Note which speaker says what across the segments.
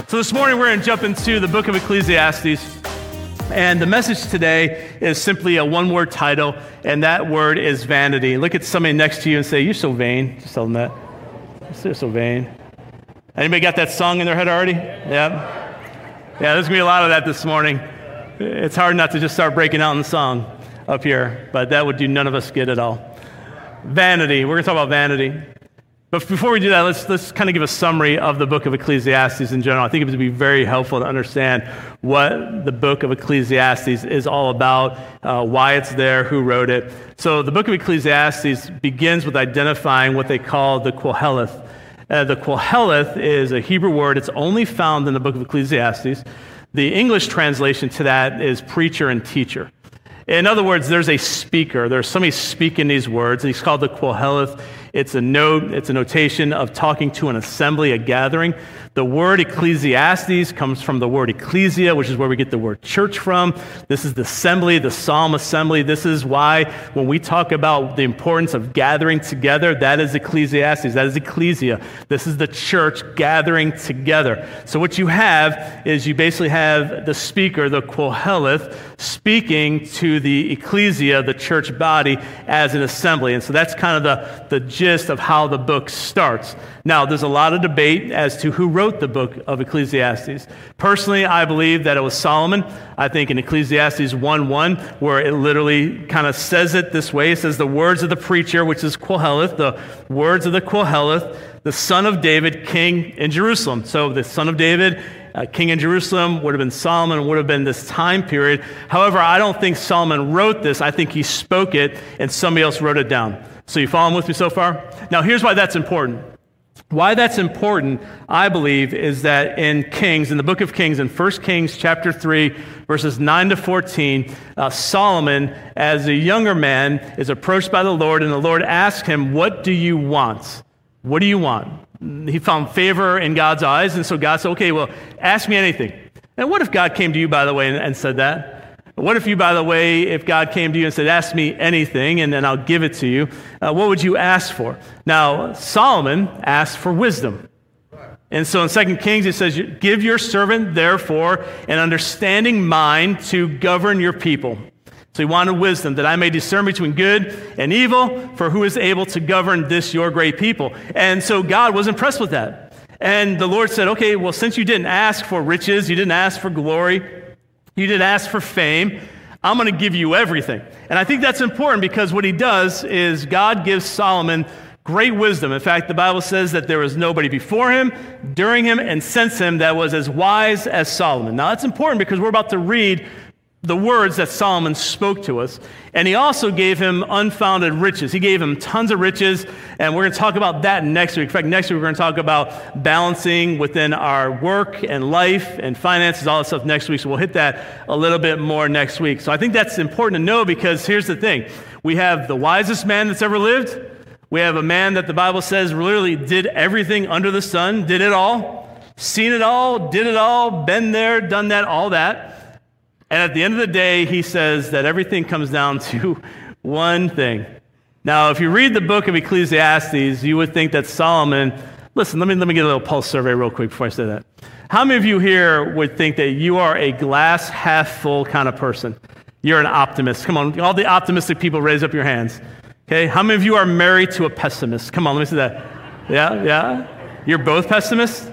Speaker 1: So this morning we're going to jump into the book of Ecclesiastes, and the message today is simply a one-word title, and that word is vanity. Look at somebody next to you and say, "You're so vain." Just tell them that. You're so vain. Anybody got that song in their head already? Yeah, there's going to be a lot of that this morning. It's hard not to just start breaking out in the song up here, but that would do none of us good at all. Vanity. We're going to talk about vanity. But before we do that, let's kind of give a summary of the book of Ecclesiastes in general. I think it would be very helpful to understand what the book of Ecclesiastes is all about, why it's there, who wrote it. So the book of Ecclesiastes begins with identifying what they call the Qoheleth. The Qoheleth is a Hebrew word. It's only found in the book of Ecclesiastes. The English translation to that is preacher and teacher. In other words, there's a speaker. There's somebody speaking these words. He's called the Qoheleth. It's a notation of talking to an assembly, a gathering. The word Ecclesiastes comes from the word ecclesia, which is where we get the word church from. This is the assembly, the psalm assembly. This is why when we talk about the importance of gathering together, that is Ecclesiastes, that is ecclesia. This is the church gathering together. So what you have is you basically have the speaker, the Qoheleth, speaking to the ecclesia, the church body, as an assembly. And so that's kind of the gist of how the book starts. Now, there's a lot of debate as to who wrote the book of Ecclesiastes. Personally, I believe that it was Solomon. I think in Ecclesiastes 1:1, where it literally kind of says it this way, it says the words of the preacher, which is Qoheleth, the words of the Qoheleth, the son of David, king in Jerusalem. So the son of David, king in Jerusalem, would have been Solomon, would have been this time period. However, I don't think Solomon wrote this. I think he spoke it and somebody else wrote it down. So you following with me so far? Now, here's why that's important. Why that's important, I believe, is that in Kings, in the book of Kings, in 1 Kings chapter 3, verses 9 to 14, Solomon, as a younger man, is approached by the Lord, and the Lord asks him, "What do you want? What do you want?" He found favor in God's eyes, and so God said, "Okay, well, ask me anything." And what if God came to you, by the way, and said that? What if you, by the way, if God came to you and said, "Ask me anything, and then I'll give it to you," what would you ask for? Now, Solomon asked for wisdom. And so in 2 Kings, it says, "Give your servant, therefore, an understanding mind to govern your people." So he wanted wisdom, that I may discern between good and evil, for who is able to govern this your great people? And so God was impressed with that. And the Lord said, "Okay, well, since you didn't ask for riches, you didn't ask for glory, you didn't ask for fame, I'm going to give you everything." And I think that's important because what he does is God gives Solomon great wisdom. In fact, the Bible says that there was nobody before him, during him, and since him that was as wise as Solomon. Now, that's important because we're about to read the words that Solomon spoke to us. And he also gave him unfounded riches. He gave him tons of riches, and we're going to talk about that next week. In fact, next week we're going to talk about balancing within our work and life and finances, all that stuff next week. So we'll hit that a little bit more next week. So I think that's important to know because here's the thing. We have the wisest man that's ever lived. We have a man that the Bible says literally did everything under the sun, did it all, seen it all, did it all, been there, done that, all that. And at the end of the day, he says that everything comes down to one thing. Now, if you read the book of Ecclesiastes, you would think that Solomon, listen, let me get a little pulse survey real quick before I say that. How many of you here would think that you are a glass half full kind of person? You're an optimist. Come on, all the optimistic people, raise up your hands. Okay, how many of you are married to a pessimist? Come on, let me see that. Yeah? You're both pessimists?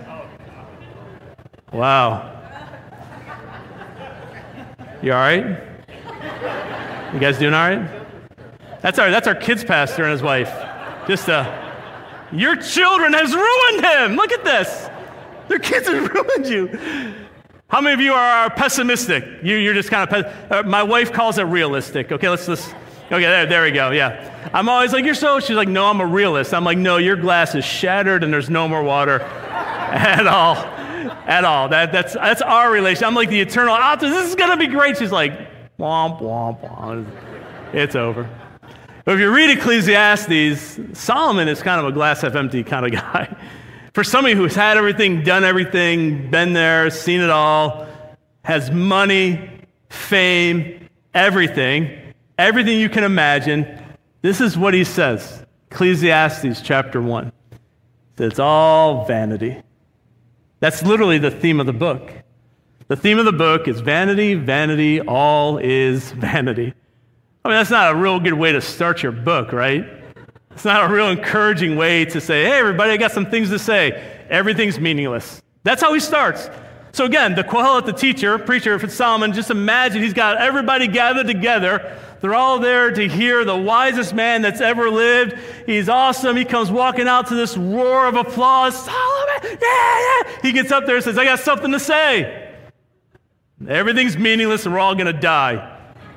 Speaker 1: Wow. You all right? You guys doing all right? That's our kids pastor and his wife. Your children has ruined him. Look at this. Their kids have ruined you. How many of you are pessimistic? You're just kind of, my wife calls it realistic. Okay, okay, there we go, yeah. I'm always like, she's like, "No, I'm a realist." I'm like, "No, your glass is shattered and there's no more water at all. At all. That's our relation. I'm like the eternal optimist. This is going to be great." She's like, "Womp, womp, womp. It's over." But if you read Ecclesiastes, Solomon is kind of a glass half empty kind of guy. For somebody who's had everything, done everything, been there, seen it all, has money, fame, everything you can imagine, this is what he says. Ecclesiastes chapter 1. It's all vanity. That's literally the theme of the book. The theme of the book is vanity, vanity, all is vanity. I mean, that's not a real good way to start your book, right? It's not a real encouraging way to say, hey, everybody, I got some things to say. Everything's meaningless. That's how he starts. So again, the Kohelet, the teacher, preacher, if it's Solomon, just imagine he's got everybody gathered together. They're all there to hear the wisest man that's ever lived. He's awesome. He comes walking out to this roar of applause. Solomon, yeah. He gets up there and says, I got something to say. Everything's meaningless and we're all going to die.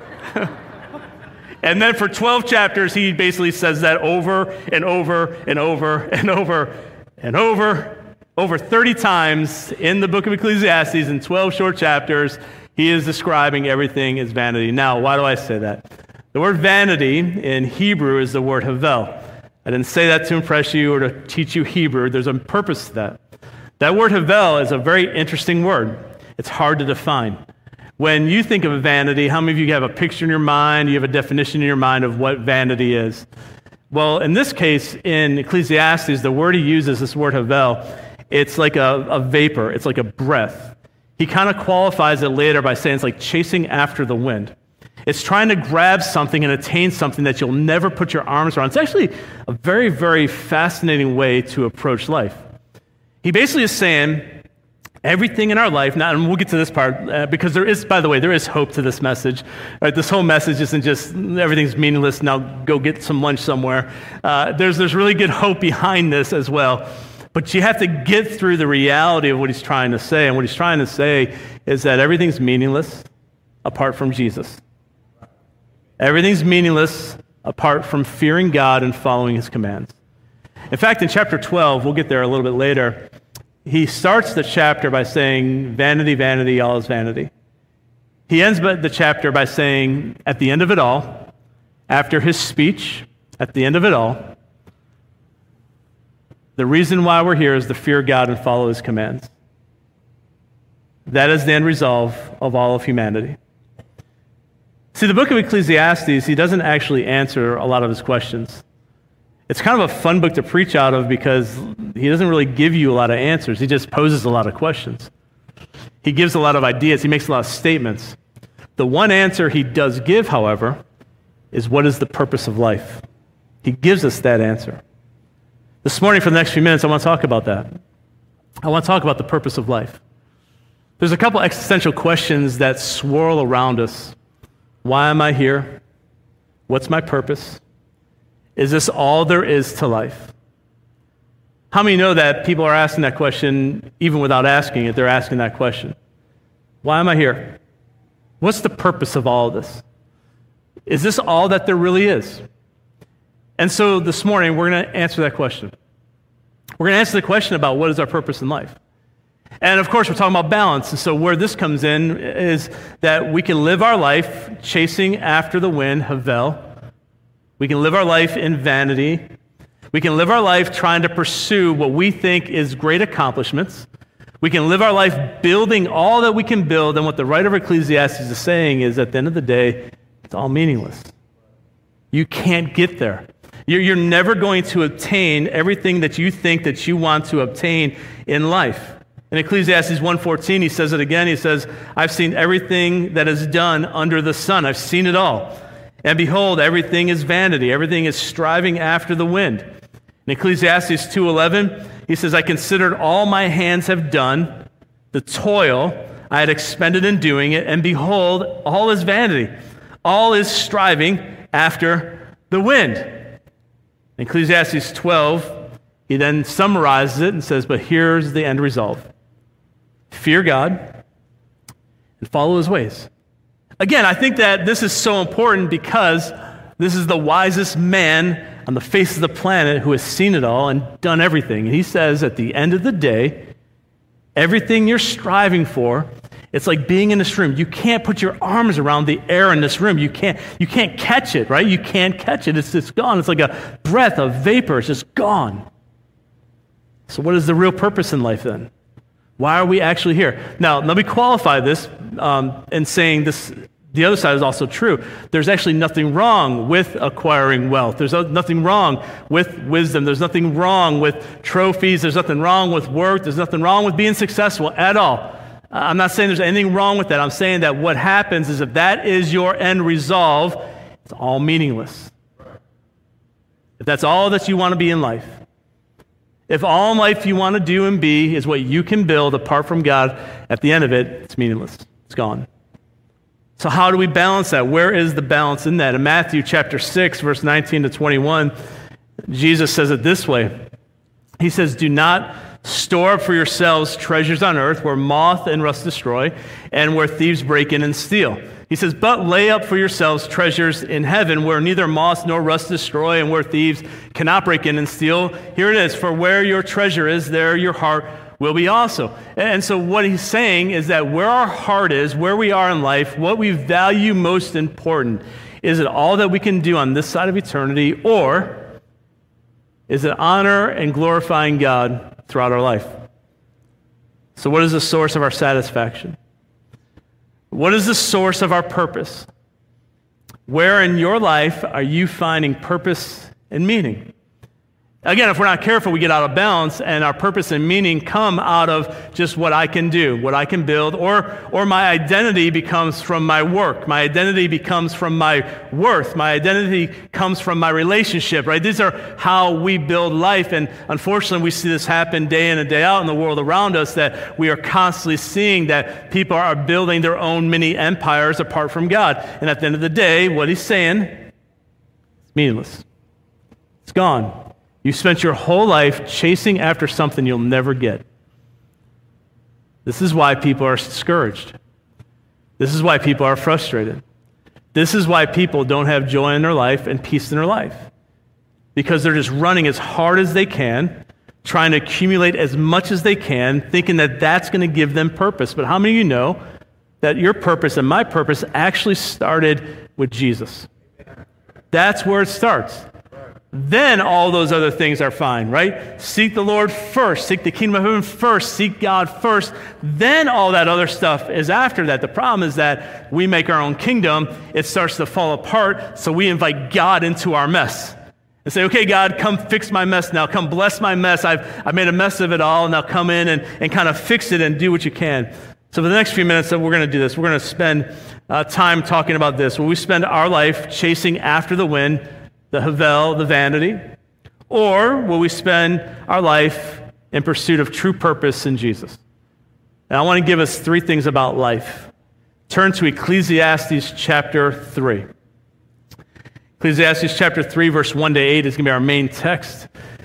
Speaker 1: And then for 12 chapters, he basically says that over and over and over and over and over 30 times in the book of Ecclesiastes in 12 short chapters. He is describing everything as vanity. Now, why do I say that? The word vanity in Hebrew is the word havel. I didn't say that to impress you or to teach you Hebrew. There's a purpose to that. That word havel is a very interesting word. It's hard to define. When you think of vanity, how many of you have a picture in your mind? You have a definition in your mind of what vanity is? Well, in this case, in Ecclesiastes, the word he uses, this word havel, it's like a vapor. It's like a breath. He kind of qualifies it later by saying it's like chasing after the wind. It's trying to grab something and attain something that you'll never put your arms around. It's actually a very, very fascinating way to approach life. He basically is saying everything in our life, now, and we'll get to this part, because there is, by the way, there is hope to this message. Right? This whole message isn't just everything's meaningless, now go get some lunch somewhere. There's really good hope behind this as well. But you have to get through the reality of what he's trying to say. And what he's trying to say is that everything's meaningless apart from Jesus. Everything's meaningless apart from fearing God and following his commands. In fact, in chapter 12, we'll get there a little bit later, he starts the chapter by saying, vanity, vanity, all is vanity. He ends the chapter by saying, at the end of it all, after his speech, at the end of it all, the reason why we're here is to fear God and follow his commands. That is the end resolve of all of humanity. See, the book of Ecclesiastes, he doesn't actually answer a lot of his questions. It's kind of a fun book to preach out of because he doesn't really give you a lot of answers. He just poses a lot of questions. He gives a lot of ideas. He makes a lot of statements. The one answer he does give, however, is what is the purpose of life? He gives us that answer. This morning, for the next few minutes, I want to talk about that. I want to talk about the purpose of life. There's a couple existential questions that swirl around us. Why am I here? What's my purpose? Is this all there is to life? How many know that people are asking that question even without asking it? They're asking that question. Why am I here? What's the purpose of all of this? Is this all that there really is? And so this morning, we're going to answer that question. We're going to answer the question about what is our purpose in life. And of course, we're talking about balance. And so where this comes in is that we can live our life chasing after the wind, havel. We can live our life in vanity. We can live our life trying to pursue what we think is great accomplishments. We can live our life building all that we can build. And what the writer of Ecclesiastes is saying is at the end of the day, it's all meaningless. You can't get there. You're never going to obtain everything that you think that you want to obtain in life. In Ecclesiastes 1:14, he says it again. He says, I've seen everything that is done under the sun. I've seen it all. And behold, everything is vanity. Everything is striving after the wind. In Ecclesiastes 2:11, he says, I considered all my hands have done, the toil I had expended in doing it, and behold, all is vanity. All is striving after the wind. In Ecclesiastes 12, he then summarizes it and says, but here's the end result. Fear God and follow his ways. Again, I think that this is so important because this is the wisest man on the face of the planet who has seen it all and done everything. And he says at the end of the day, everything you're striving for, it's like being in this room. You can't put your arms around the air in this room. You can't catch it, right? You can't catch it. It's just gone. It's like a breath of vapor. It's just gone. So what is the real purpose in life then? Why are we actually here? Now, let me qualify this in saying this The other side is also true. There's actually nothing wrong with acquiring wealth. There's nothing wrong with wisdom. There's nothing wrong with trophies. There's nothing wrong with work. There's nothing wrong with being successful at all. I'm not saying there's anything wrong with that. I'm saying that what happens is if that is your end resolve, it's all meaningless. If that's all that you want to be in life, if all in life you want to do and be is what you can build apart from God, at the end of it, it's meaningless. It's gone. So how do we balance that? Where is the balance in that? In Matthew chapter 6, verse 19 to 21, Jesus says it this way. He says, "Do not store up for yourselves treasures on earth where moth and rust destroy and where thieves break in and steal." He says, "But lay up for yourselves treasures in heaven where neither moth nor rust destroy and where thieves cannot break in and steal. Here it is, for where your treasure is, there your heart will be also." And so what he's saying is that where our heart is, where we are in life, what we value most important, is it all that we can do on this side of eternity, or is it honor and glorifying God throughout our life? So what is the source of our satisfaction? What is the source of our purpose? Where in your life are you finding purpose and meaning? Again, if we're not careful, we get out of balance, and our purpose and meaning come out of just what I can do, what I can build, or my identity becomes from my work. My identity becomes from my worth. My identity comes from my relationship, right? These are how we build life, and unfortunately, we see this happen day in and day out in the world around us, that we are constantly seeing that people are building their own mini empires apart from God. And at the end of the day, what he's saying, it's meaningless. It's gone. You spent your whole life chasing after something you'll never get. This is why people are discouraged. This is why people are frustrated. This is why people don't have joy in their life and peace in their life. Because they're just running as hard as they can, trying to accumulate as much as they can, thinking that that's going to give them purpose. But how many of you know that your purpose and my purpose actually started with Jesus? That's where it starts. Then all those other things are fine, right? Seek the Lord first. Seek the kingdom of heaven first. Seek God first. Then all that other stuff is after that. The problem is that we make our own kingdom. It starts to fall apart, so we invite God into our mess. And say, okay, God, come fix my mess now. Come bless my mess. I've made a mess of it all. Now come in and kind of fix it and do what you can. So for the next few minutes, we're going to do this. We're going to spend time talking about this. Will we spend our life chasing after the wind, the havel, the vanity? Or will we spend our life in pursuit of true purpose in Jesus? And I want to give us three things about life. Turn to Ecclesiastes chapter 3. Ecclesiastes chapter 3, verse 1 to 8 is going to be our main text.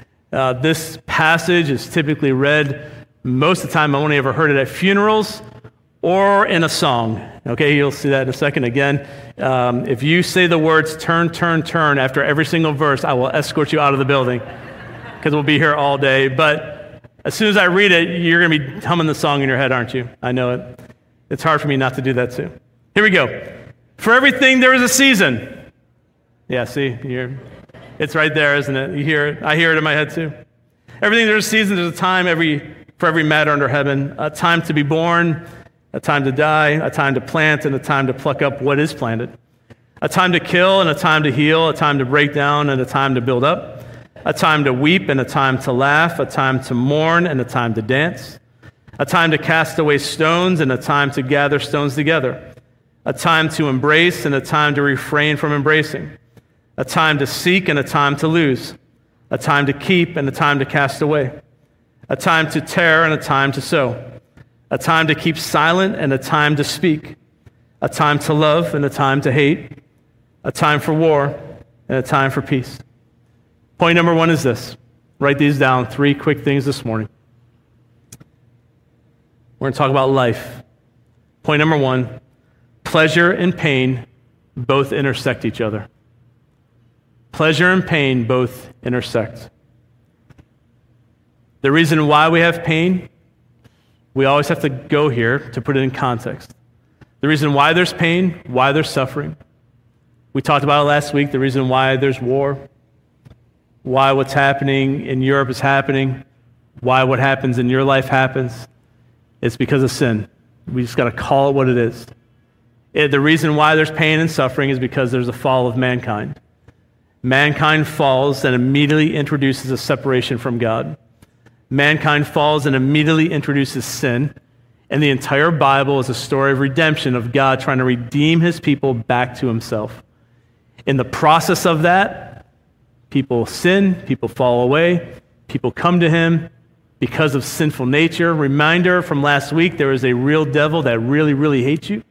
Speaker 1: This passage is typically read most of the time. I only ever heard it at funerals or in a song. Okay, you'll see that in a second again. If you say the words turn, turn, turn after every single verse, I will escort you out of the building because we'll be here all day. But as soon as I read it, you're going to be humming the song in your head, aren't you? I know it. It's hard for me not to do that too. Here we go. For everything there is a season. Yeah, see, it's right there, isn't it? You hear it. I hear it in my head too. Everything there's a season, there's a time for every matter under heaven. A time to be born, a time to die, a time to plant, and a time to pluck up what is planted. A time to kill and a time to heal, a time to break down and a time to build up. A time to weep and a time to laugh, a time to mourn and a time to dance. A time to cast away stones and a time to gather stones together. A time to embrace and a time to refrain from embracing. A time to seek and a time to lose. A time to keep and a time to cast away. A time to tear and a time to sow. A time to keep silent and a time to speak. A time to love and a time to hate. A time for war and a time for peace. Point number one is this. Write these down. 3 quick things this morning. We're going to talk about life. Point number 1, pleasure and pain both intersect each other. Pleasure and pain both intersect. The reason why we have pain, we always have to go here to put it in context. The reason why there's pain, why there's suffering. We talked about it last week, the reason why there's war, why what's happening in Europe is happening, why what happens in your life happens. It's because of sin. We just got to call it what it is. The reason why there's pain and suffering is because there's a fall of mankind. Mankind falls and immediately introduces a separation from God. Mankind falls and immediately introduces sin. And the entire Bible is a story of redemption, of God trying to redeem his people back to himself. In the process of that, people sin, people fall away, people come to him because of sinful nature. Reminder from last week, there is a real devil that really, really hates you.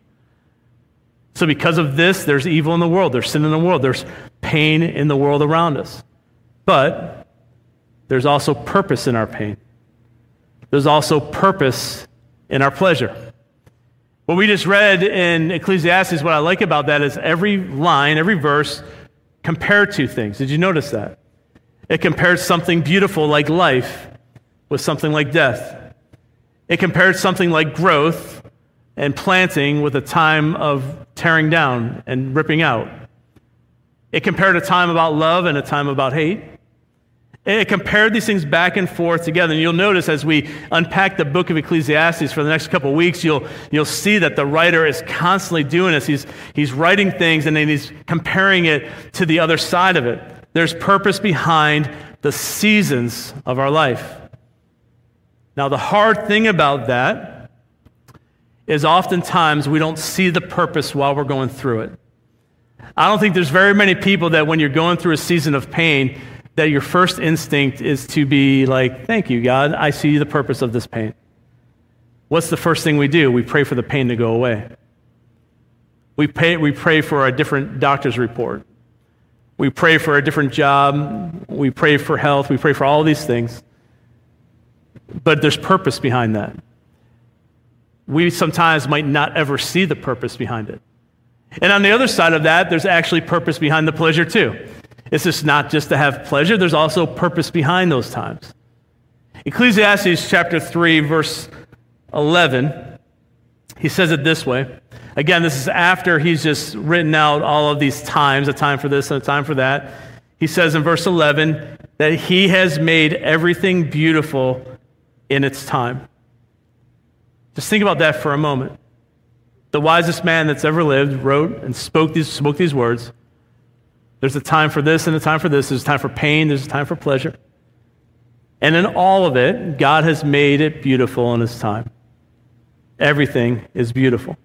Speaker 1: So because of this, there's evil in the world, there's sin in the world, there's pain in the world around us. But there's also purpose in our pain. There's also purpose in our pleasure. What we just read in Ecclesiastes, what I like about that is every line, every verse compared two things. Did you notice that? It compared something beautiful like life with something like death. It compared something like growth and planting with a time of tearing down and ripping out. It compared a time about love and a time about hate. It compared these things back and forth together. And you'll notice as we unpack the book of Ecclesiastes for the next couple of weeks, you'll see that the writer is constantly doing this. He's writing things and then he's comparing it to the other side of it. There's purpose behind the seasons of our life. Now, the hard thing about that is oftentimes we don't see the purpose while we're going through it. I don't think there's very many people that when you're going through a season of pain, that your first instinct is to be like, thank you, God, I see the purpose of this pain. What's the first thing we do? We pray for the pain to go away. We pray for a different doctor's report. We pray for a different job. We pray for health. We pray for all these things. But there's purpose behind that. We sometimes might not ever see the purpose behind it. And on the other side of that, there's actually purpose behind the pleasure too. It's just not just to have pleasure, there's also purpose behind those times. Ecclesiastes chapter 3, verse 11, he says it this way. Again, this is after he's just written out all of these times, a time for this and a time for that. He says in verse 11 that he has made everything beautiful in its time. Just think about that for a moment. The wisest man that's ever lived wrote and spoke these words. There's a time for this and a time for this. There's a time for pain. There's a time for pleasure. And in all of it, God has made it beautiful in his time. Everything is beautiful.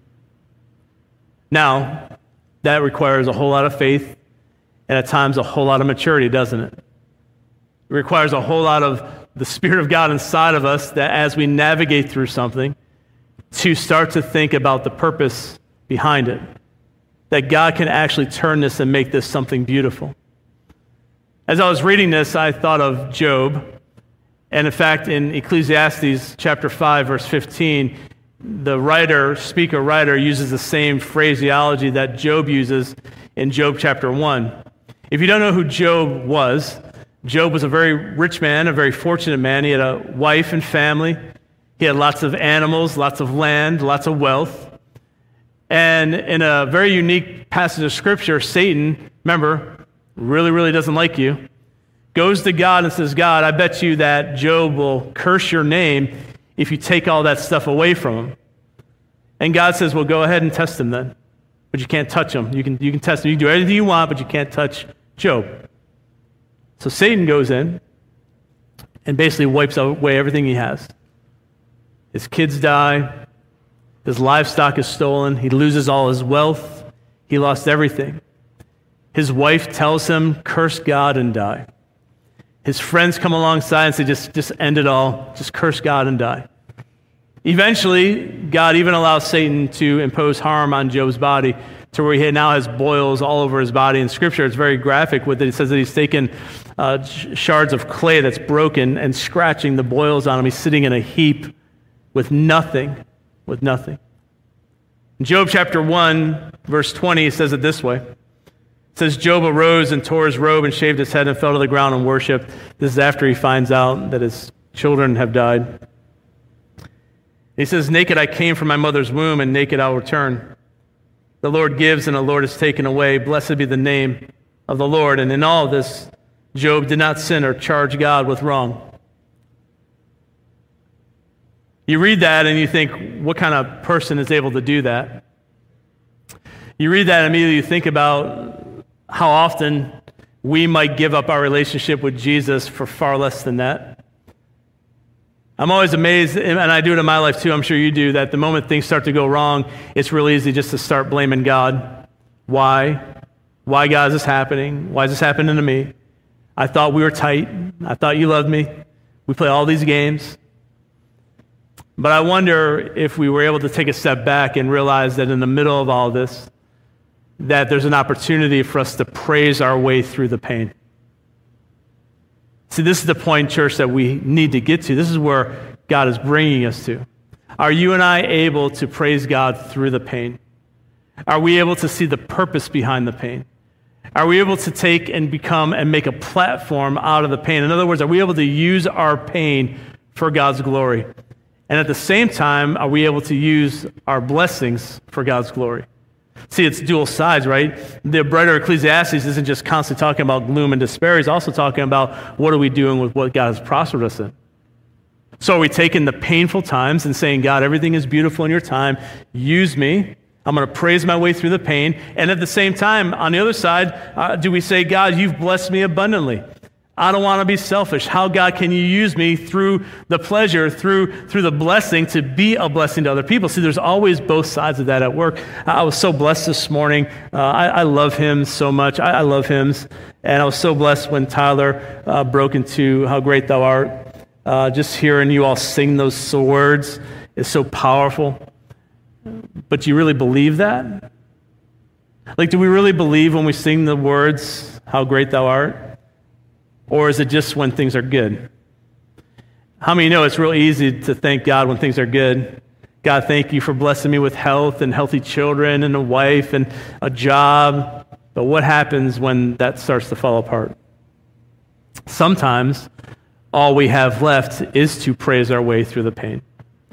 Speaker 1: Now, that requires a whole lot of faith and at times a whole lot of maturity, doesn't it? It requires a whole lot of the Spirit of God inside of us that as we navigate through something, to start to think about the purpose behind it. That God can actually turn this and make this something beautiful. As I was reading this, I thought of Job. And in fact, in Ecclesiastes chapter 5, verse 15, the speaker writer uses the same phraseology that Job uses in Job chapter 1. If you don't know who Job was a very rich man, a very fortunate man. He had a wife and family. He had lots of animals, lots of land, lots of wealth. And in a very unique passage of Scripture, Satan, remember, really, really doesn't like you, goes to God and says, God, I bet you that Job will curse your name if you take all that stuff away from him. And God says, well, go ahead and test him then. But you can't touch him. You can test him. You can do everything you want, but you can't touch Job. So Satan goes in and basically wipes away everything he has. His kids die. His livestock is stolen. He loses all his wealth. He lost everything. His wife tells him, curse God and die. His friends come alongside and say, just end it all. Just curse God and die. Eventually, God even allows Satan to impose harm on Job's body to where he now has boils all over his body. In Scripture, it's very graphic with it. It says that he's taken shards of clay that's broken and scratching the boils on him. He's sitting in a heap with nothing. In Job chapter 1, verse 20, it says it this way. It says, Job arose and tore his robe and shaved his head and fell to the ground and worshiped. This is after he finds out that his children have died. He says, naked I came from my mother's womb, and naked I'll return. The Lord gives, and the Lord is taken away. Blessed be the name of the Lord. And in all this, Job did not sin or charge God with wrong. You read that and you think, what kind of person is able to do that? You read that and immediately you think about how often we might give up our relationship with Jesus for far less than that. I'm always amazed, and I do it in my life too, I'm sure you do, that the moment things start to go wrong, it's really easy just to start blaming God. Why? Why, God, is this happening? Why is this happening to me? I thought we were tight. I thought you loved me. We play all these games. But I wonder if we were able to take a step back and realize that in the middle of all this, that there's an opportunity for us to praise our way through the pain. See, this is the point, church, that we need to get to. This is where God is bringing us to. Are you and I able to praise God through the pain? Are we able to see the purpose behind the pain? Are we able to take and become and make a platform out of the pain? In other words, are we able to use our pain for God's glory? And at the same time, are we able to use our blessings for God's glory? See, it's dual sides, right? The writer of Ecclesiastes isn't just constantly talking about gloom and despair. He's also talking about what are we doing with what God has prospered us in. So are we taking the painful times and saying, God, everything is beautiful in your time. Use me. I'm going to praise my way through the pain. And at the same time, on the other side, do we say, God, you've blessed me abundantly. I don't want to be selfish. How, God, can you use me through the pleasure, through the blessing, to be a blessing to other people? See, there's always both sides of that at work. I was so blessed this morning. I love hymns so much. I love hymns. And I was so blessed when Tyler broke into How Great Thou Art. Just hearing you all sing those words is so powerful. But do you really believe that? Like, do we really believe when we sing the words, How Great Thou Art? Or is it just when things are good? How many know it's real easy to thank God when things are good? God, thank you for blessing me with health and healthy children and a wife and a job. But what happens when that starts to fall apart? Sometimes all we have left is to praise our way through the pain.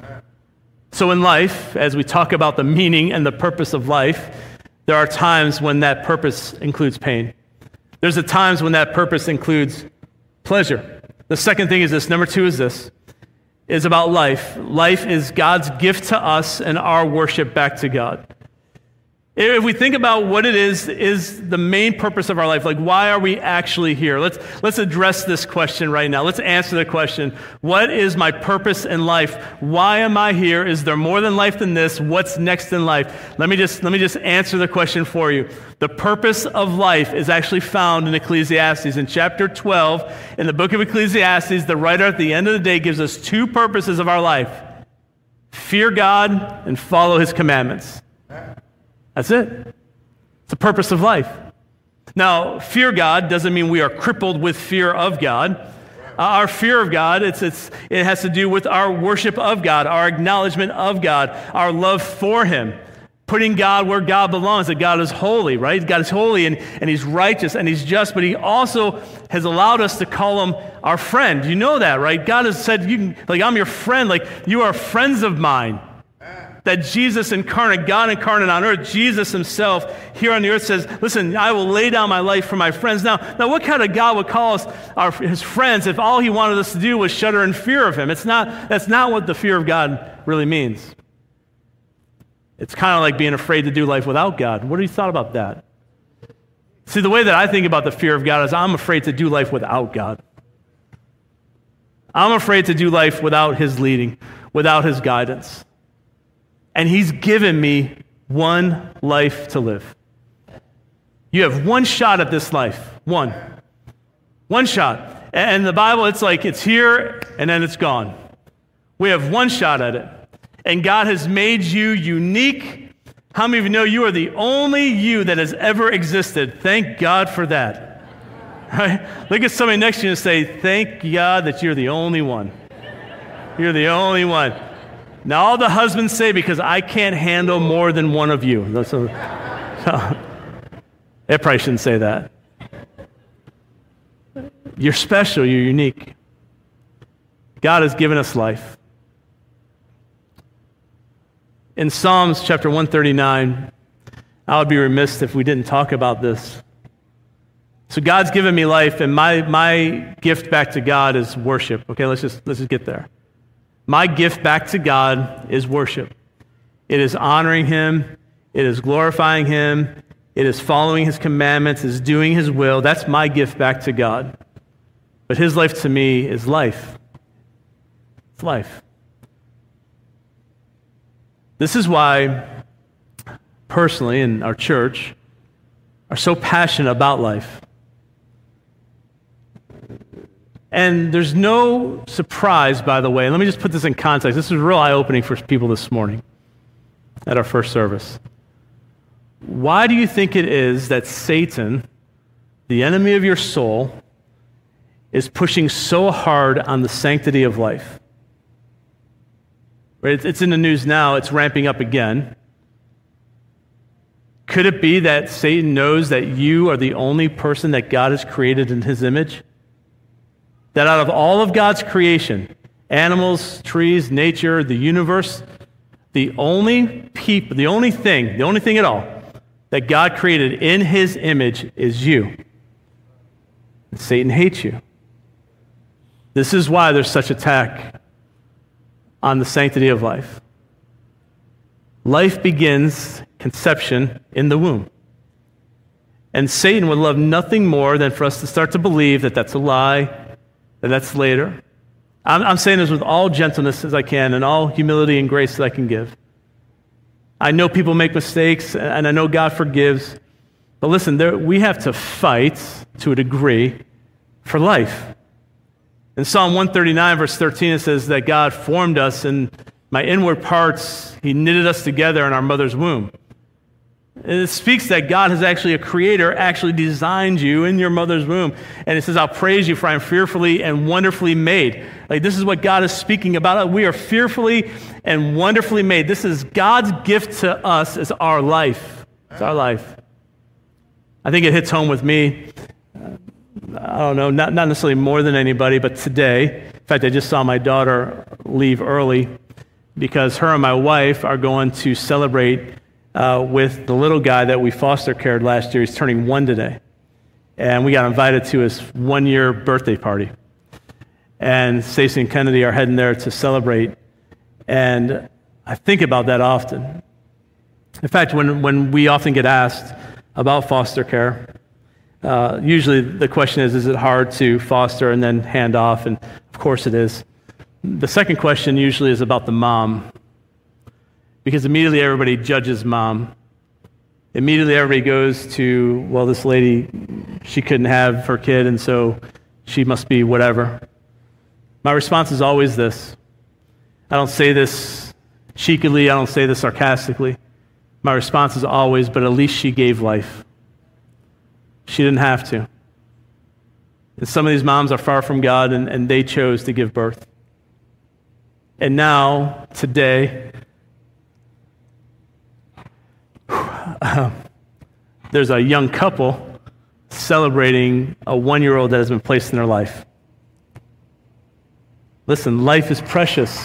Speaker 1: So in life, as we talk about the meaning and the purpose of life, there are times when that purpose includes pain. There's the times when that purpose includes pleasure. The second thing is this. Number two is this. Is about life. Life is God's gift to us and our worship back to God. If we think about what it is the main purpose of our life, like why are we actually here? Let's address this question right now. Let's answer the question. What is my purpose in life? Why am I here? Is there more than life than this? What's next in life? Let me just answer the question for you. The purpose of life is actually found in Ecclesiastes. In chapter 12, in the book of Ecclesiastes, the writer at the end of the day gives us two purposes of our life. Fear God and follow his commandments. That's it. It's the purpose of life. Now, fear God doesn't mean we are crippled with fear of God. Our fear of God, it has to do with our worship of God, our acknowledgement of God, our love for him, putting God where God belongs, that God is holy, right? God is holy and he's righteous and he's just, but he also has allowed us to call him our friend. You know that, right? God has said, I'm your friend, like you are friends of mine. That Jesus incarnate, God incarnate on earth, Jesus himself here on the earth says, listen, I will lay down my life for my friends. Now what kind of God would call us his friends if all he wanted us to do was shudder in fear of him? That's not what the fear of God really means. It's kind of like being afraid to do life without God. What have you thought about that? See, the way that I think about the fear of God is I'm afraid to do life without God. I'm afraid to do life without his leading, without his guidance. And he's given me one life to live. You have one shot at this life. One shot. And the Bible, it's here and then it's gone. We have one shot at it. And God has made you unique. How many of you know you are the only you that has ever existed? Thank God for that. Right? Look at somebody next to you and say, thank God that you're the only one. You're the only one. Now, all the husbands say, because I can't handle more than one of you. They probably shouldn't say that. You're special. You're unique. God has given us life. In Psalms chapter 139, I would be remiss if we didn't talk about this. So God's given me life, and my gift back to God is worship. Okay, let's just get there. My gift back to God is worship. It is honoring him. It is glorifying him. It is following his commandments, is doing his will. That's my gift back to God. But his life to me is life. It's life. This is why, personally, in our church, are so passionate about life. And there's no surprise, by the way. Let me just put this in context. This was real eye-opening for people this morning at our first service. Why do you think it is that Satan, the enemy of your soul, is pushing so hard on the sanctity of life? Right? It's in the news now. It's ramping up again. Could it be that Satan knows that you are the only person that God has created in his image? That out of all of God's creation, animals, trees, nature, the universe, the only thing at all that God created in his image is you. And Satan hates you. This is why there's such attack on the sanctity of life. Life begins, conception, in the womb. And Satan would love nothing more than for us to start to believe that that's a lie, that that's later. I'm saying this with all gentleness as I can and all humility and grace that I can give. I know people make mistakes, and I know God forgives. But listen, we have to fight to a degree for life. In Psalm 139, verse 13, it says that God formed us in my inward parts. He knitted us together in our mother's womb. And it speaks that God is actually a creator, actually designed you in your mother's womb. And it says, I'll praise you for I am fearfully and wonderfully made. Like, this is what God is speaking about. We are fearfully and wonderfully made. This is God's gift to us as our life. It's our life. I think it hits home with me. I don't know, not necessarily more than anybody, but today, in fact, I just saw my daughter leave early because her and my wife are going to celebrate with the little guy that we foster cared last year. He's turning 1 today. And we got invited to his 1-year birthday party. And Stacey and Kennedy are heading there to celebrate. And I think about that often. In fact, when we often get asked about foster care, usually the question is it hard to foster and then hand off? And of course it is. The second question usually is about the mom. Because immediately everybody judges mom. Immediately everybody goes to, well, this lady, she couldn't have her kid, and so she must be whatever. My response is always this. I don't say this cheekily. I don't say this sarcastically. My response is always, but at least she gave life. She didn't have to. And some of these moms are far from God, and they chose to give birth. And now, today, there's a young couple celebrating a 1-year-old that has been placed in their life. Listen, life is precious.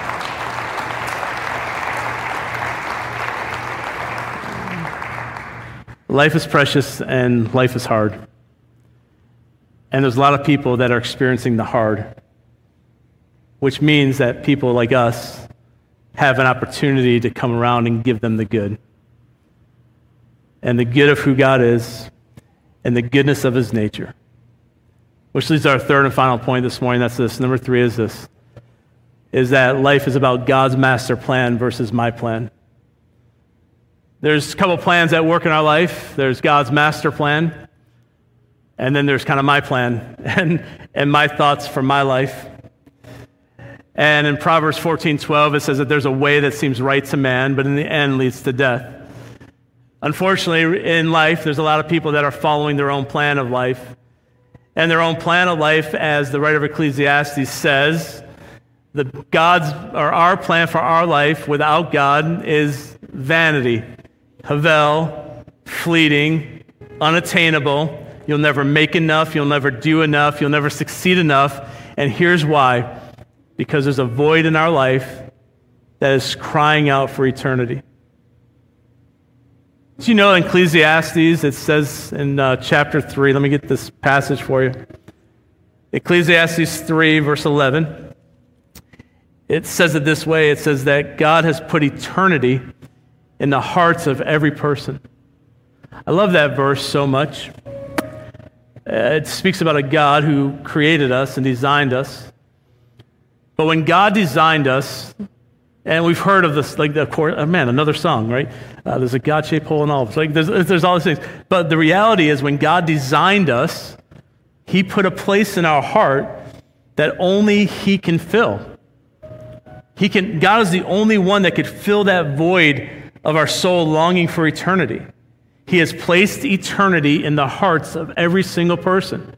Speaker 1: Life is precious and life is hard. And there's a lot of people that are experiencing the hard, which means that people like us have an opportunity to come around and give them the good. And the good of who God is and the goodness of his nature. Which leads to our third and final point this morning. That's this. Number 3 is this. Is that life is about God's master plan versus my plan. There's a couple plans that work in our life. There's God's master plan. And then there's kind of my plan and my thoughts for my life. And in Proverbs 14:12, it says that there's a way that seems right to man, but in the end leads to death. Unfortunately, in life, there's a lot of people that are following their own plan of life. And their own plan of life, as the writer of Ecclesiastes says, our plan for our life without God is vanity, havel, fleeting, unattainable. You'll never make enough. You'll never do enough. You'll never succeed enough. And here's why. Because there's a void in our life that is crying out for eternity. Do you know in Ecclesiastes, it says in chapter 3, let me get this passage for you. Ecclesiastes 3, verse 11. It says it this way. It says that God has put eternity in the hearts of every person. I love that verse so much. It speaks about a God who created us and designed us. But when God designed us, and we've heard of this, like, another song, right? There's a God-shaped hole in all of us. Like, there's all these things. But the reality is, when God designed us, he put a place in our heart that only he can fill. God is the only one that could fill that void of our soul longing for eternity. He has placed eternity in the hearts of every single person.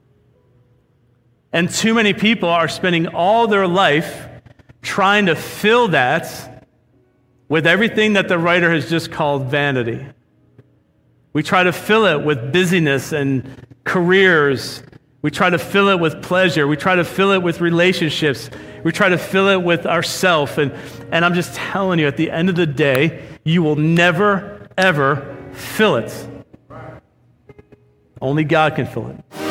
Speaker 1: And too many people are spending all their life trying to fill that with everything that the writer has just called vanity. We try to fill it with busyness and careers. We try to fill it with pleasure. We try to fill it with relationships. We try to fill it with ourself. And I'm just telling you, at the end of the day, you will never, ever fill it. Only God can fill it.